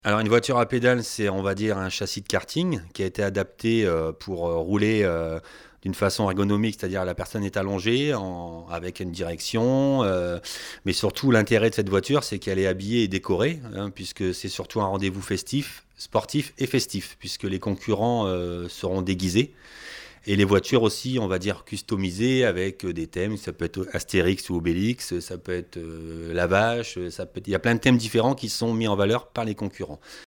Alors une voiture à pédales, c'est on va dire un châssis de karting qui a été adapté pour rouler d'une façon ergonomique, c'est-à-dire la personne est allongée avec une direction, mais surtout l'intérêt de cette voiture, c'est qu'elle est habillée et décorée, hein, puisque c'est surtout un rendez-vous festif, sportif et festif, puisque les concurrents seront déguisés. Et les voitures aussi, on va dire customisées avec des thèmes. Ça peut être Astérix ou Obélix, ça peut être la vache, il y a plein de thèmes différents qui sont mis en valeur par les concurrents.